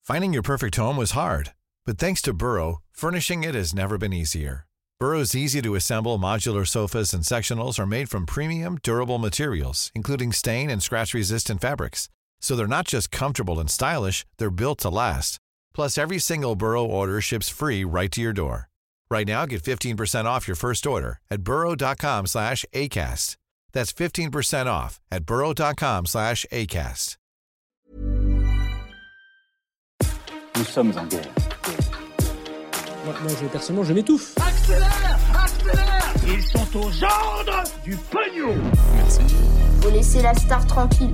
Finding your perfect home was hard, but thanks to Burrow, furnishing it has never been easier. Burrow's easy-to-assemble modular sofas and sectionals are made from premium, durable materials, including stain and scratch-resistant fabrics. So they're not just comfortable and stylish, they're built to last. Plus, every single Burrow order ships free right to your door. Right now, get 15% off your first order at burrow.com/ACAST. That's 15% off at burrow.com/ACAST. Nous sommes en guerre. Moi personnellement, je m'étouffe. Accélère! Ils sont aux ordres du pognon. Merci. Faut laisser la star tranquille.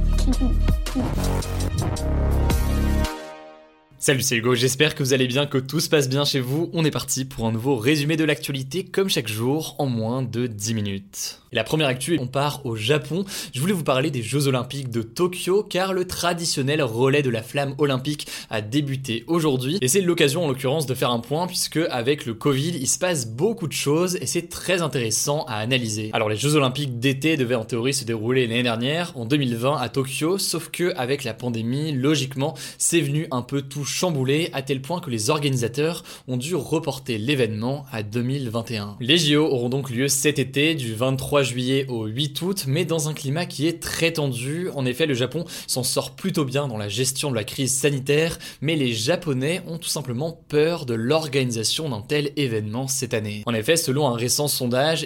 Salut, c'est Hugo, j'espère que vous allez bien, que tout se passe bien chez vous. On est parti pour un nouveau résumé de l'actualité, comme chaque jour, en moins de 10 minutes. Et la première actu, on part au Japon. Je voulais vous parler des Jeux Olympiques de Tokyo, car le traditionnel relais de la flamme olympique a débuté aujourd'hui. Et c'est l'occasion, en l'occurrence, de faire un point, puisque avec le Covid, il se passe beaucoup de choses, et c'est très intéressant à analyser. Alors, les Jeux Olympiques d'été devaient en théorie se dérouler l'année dernière, en 2020, à Tokyo, sauf que avec la pandémie, logiquement, c'est venu un peu tout chamboulé, à tel point que les organisateurs ont dû reporter l'événement à 2021. Les JO auront donc lieu cet été, du 23 juillet au 8 août, mais dans un climat qui est très tendu. En effet, le Japon s'en sort plutôt bien dans la gestion de la crise sanitaire, mais les Japonais ont tout simplement peur de l'organisation d'un tel événement cette année. En effet, selon un récent sondage,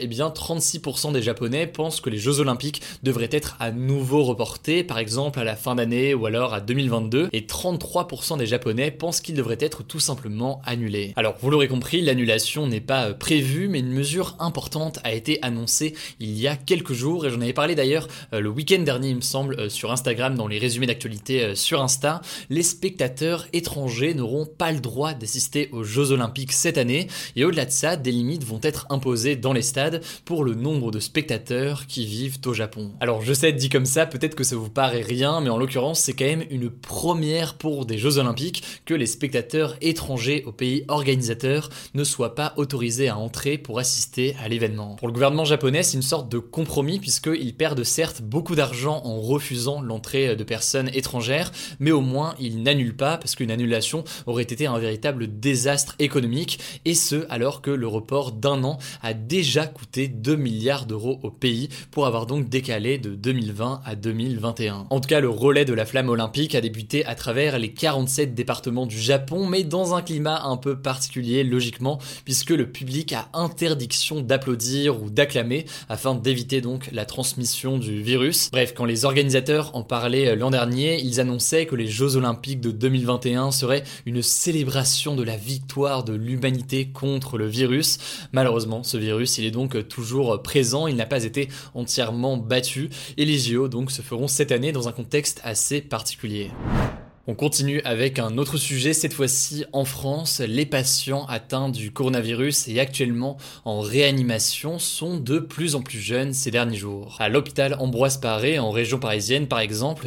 36% des Japonais pensent que les Jeux Olympiques devraient être à nouveau reportés, par exemple à la fin d'année ou alors à 2022, et 33% des Japonais pensent qu'ils devraient être tout simplement annulés. Alors, vous l'aurez compris, l'annulation n'est pas prévue, mais une mesure importante a été annoncée il y a quelques jours, et j'en avais parlé d'ailleurs le week-end dernier, il me semble, sur Instagram, dans les résumés d'actualité sur Insta. Les spectateurs étrangers n'auront pas le droit d'assister aux Jeux Olympiques cette année, et au-delà de ça, des limites vont être imposées dans les stades pour le nombre de spectateurs qui vivent au Japon. Alors, je sais, dit comme ça, peut-être que ça vous paraît rien, mais en l'occurrence, c'est quand même une première pour des Jeux Olympiques que les spectateurs étrangers au pays organisateur ne soient pas autorisés à entrer pour assister à l'événement. Pour le gouvernement japonais, c'est une sorte de compromis, puisqu'ils perdent certes beaucoup d'argent en refusant l'entrée de personnes étrangères, mais au moins ils n'annulent pas, parce qu'une annulation aurait été un véritable désastre économique, et ce alors que le report d'un an a déjà coûté 2 milliards d'euros au pays, pour avoir donc décalé de 2020 à 2021. En tout cas, le relais de la flamme olympique a débuté à travers les 47 départements du Japon, mais dans un climat un peu particulier, logiquement, puisque le public a interdiction d'applaudir ou d'acclamer, afin d'éviter donc la transmission du virus. Bref, quand les organisateurs en parlaient l'an dernier, ils annonçaient que les Jeux Olympiques de 2021 seraient une célébration de la victoire de l'humanité contre le virus. Malheureusement, ce virus, il est donc toujours présent, il n'a pas été entièrement battu, et les JO donc se feront cette année dans un contexte assez particulier. On continue avec un autre sujet, cette fois-ci en France. Les patients atteints du coronavirus et actuellement en réanimation sont de plus en plus jeunes ces derniers jours. À l'hôpital Ambroise Paré, en région parisienne par exemple,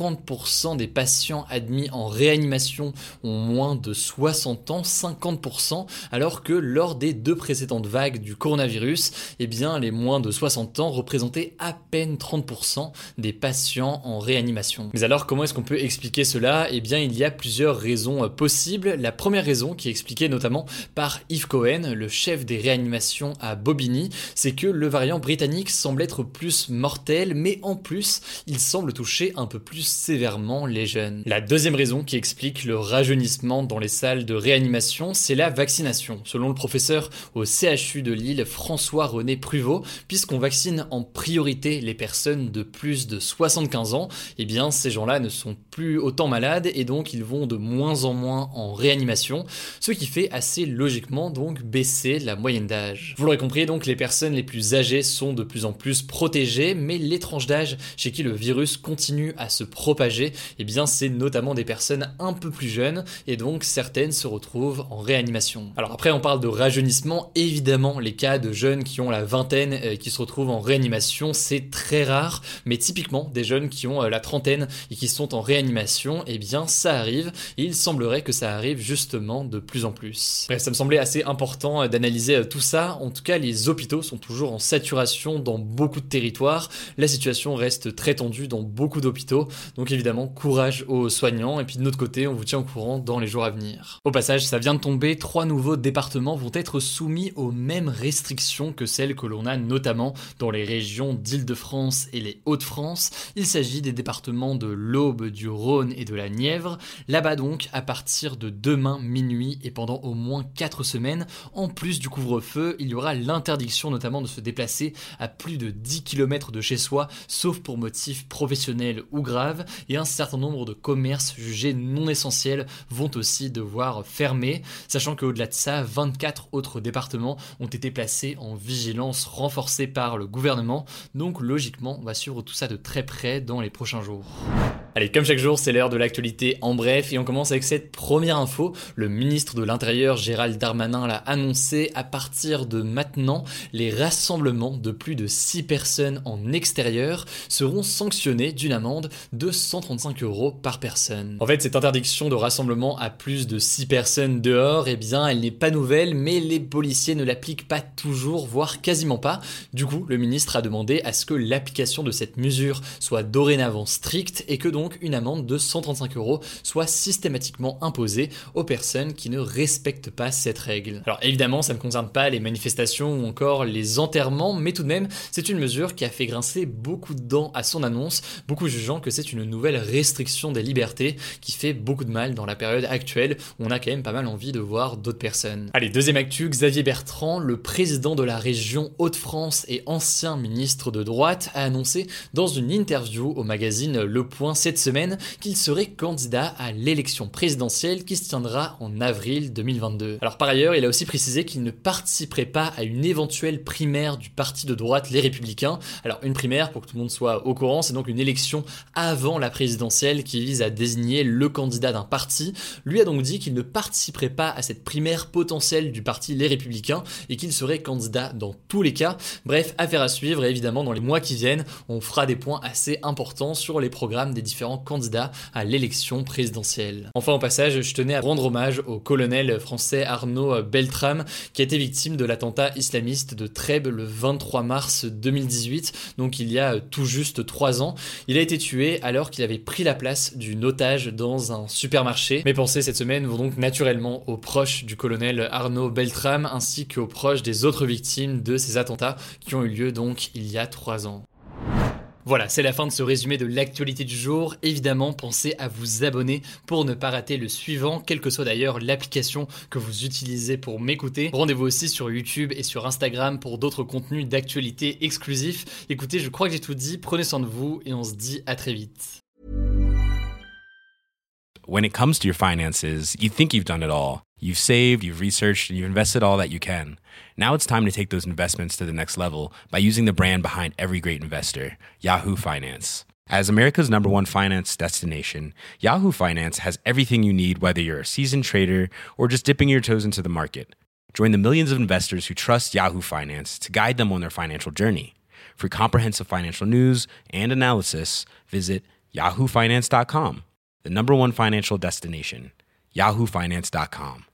50% des patients admis en réanimation ont moins de 60 ans, 50%, alors que lors des 2 précédentes vagues du coronavirus, les moins de 60 ans représentaient à peine 30% des patients en réanimation. Mais alors, comment est-ce qu'on peut expliquer cela ? Il y a plusieurs raisons possibles. La première raison, qui est expliquée notamment par Yves Cohen, le chef des réanimations à Bobigny, c'est que le variant britannique semble être plus mortel, mais en plus, il semble toucher un peu plus sévèrement les jeunes. La deuxième raison qui explique le rajeunissement dans les salles de réanimation, c'est la vaccination. Selon le professeur au CHU de Lille, François-René Pruvot, puisqu'on vaccine en priorité les personnes de plus de 75 ans, ces gens-là ne sont plus autant malades, et donc ils vont de moins en moins en réanimation, ce qui fait assez logiquement donc baisser la moyenne d'âge. Vous l'aurez compris, donc les personnes les plus âgées sont de plus en plus protégées, mais les tranches d'âge chez qui le virus continue à se propager, c'est notamment des personnes un peu plus jeunes, et donc certaines se retrouvent en réanimation. Alors après, on parle de rajeunissement, évidemment les cas de jeunes qui ont la vingtaine qui se retrouvent en réanimation, c'est très rare, mais typiquement des jeunes qui ont la trentaine et qui sont en réanimation, bien ça arrive, et il semblerait que ça arrive justement de plus en plus. Bref, ça me semblait assez important d'analyser tout ça. En tout cas, les hôpitaux sont toujours en saturation dans beaucoup de territoires. La situation reste très tendue dans beaucoup d'hôpitaux, donc évidemment, courage aux soignants, et puis de notre côté, on vous tient au courant dans les jours à venir. Au passage, ça vient de tomber, 3 nouveaux départements vont être soumis aux mêmes restrictions que celles que l'on a notamment dans les régions d'Île-de-France et les Hauts-de-France. Il s'agit des départements de l'Aube, du Rhône et de la Nièvre. Là-bas donc, à partir de demain minuit et pendant au moins 4 semaines, en plus du couvre-feu, il y aura l'interdiction notamment de se déplacer à plus de 10 km de chez soi, sauf pour motifs professionnels ou graves, et un certain nombre de commerces jugés non essentiels vont aussi devoir fermer, sachant qu'au-delà de ça, 24 autres départements ont été placés en vigilance renforcée par le gouvernement, donc logiquement on va suivre tout ça de très près dans les prochains jours. Allez, comme chaque jour, c'est l'heure de l'actualité en bref, et on commence avec cette première info. Le ministre de l'Intérieur, Gérald Darmanin, l'a annoncé, à partir de maintenant, les rassemblements de plus de 6 personnes en extérieur seront sanctionnés d'une amende de 135 € par personne. En fait, cette interdiction de rassemblement à plus de 6 personnes dehors, eh bien, elle n'est pas nouvelle, mais les policiers ne l'appliquent pas toujours, voire quasiment pas. Du coup, le ministre a demandé à ce que l'application de cette mesure soit dorénavant stricte et que donc une amende de 135 € soit systématiquement imposée aux personnes qui ne respectent pas cette règle. Alors évidemment, ça ne concerne pas les manifestations ou encore les enterrements, mais tout de même, c'est une mesure qui a fait grincer beaucoup de dents à son annonce, beaucoup jugeant que c'est une nouvelle restriction des libertés qui fait beaucoup de mal dans la période actuelle où on a quand même pas mal envie de voir d'autres personnes. Allez, deuxième actu, Xavier Bertrand, le président de la région Hauts-de-France et ancien ministre de droite, a annoncé dans une interview au magazine Le Point cette semaine qu'il serait candidat à l'élection présidentielle qui se tiendra en avril 2022. Alors par ailleurs, il a aussi précisé qu'il ne participerait pas à une éventuelle primaire du parti de droite Les Républicains. Alors une primaire, pour que tout le monde soit au courant, c'est donc une élection avant la présidentielle qui vise à désigner le candidat d'un parti. Lui a donc dit qu'il ne participerait pas à cette primaire potentielle du parti Les Républicains et qu'il serait candidat dans tous les cas. Bref, affaire à suivre, et évidemment dans les mois qui viennent, on fera des points assez importants sur les programmes des différents candidats à l'élection présidentielle. Enfin, au passage, je tenais à rendre hommage au colonel français Arnaud Beltrame qui a été victime de l'attentat islamiste de Trèbes le 23 mars 2018, donc il y a tout juste 3 ans. Il a été tué alors qu'il avait pris la place d'une otage dans un supermarché. Mes pensées cette semaine vont donc naturellement aux proches du colonel Arnaud Beltrame ainsi qu'aux proches des autres victimes de ces attentats qui ont eu lieu donc il y a 3 ans. Voilà, c'est la fin de ce résumé de l'actualité du jour. Évidemment, pensez à vous abonner pour ne pas rater le suivant, quelle que soit d'ailleurs l'application que vous utilisez pour m'écouter. Rendez-vous aussi sur YouTube et sur Instagram pour d'autres contenus d'actualité exclusifs. Écoutez, je crois que j'ai tout dit, prenez soin de vous et on se dit à très vite. When it comes to your finances, you think you've done it all. You've saved, you've researched, and you've invested all that you can. Now it's time to take those investments to the next level by using the brand behind every great investor, Yahoo Finance. As America's #1 finance destination, Yahoo Finance has everything you need, whether you're a seasoned trader or just dipping your toes into the market. Join the millions of investors who trust Yahoo Finance to guide them on their financial journey. For comprehensive financial news and analysis, visit yahoofinance.com. The #1 financial destination, yahoofinance.com.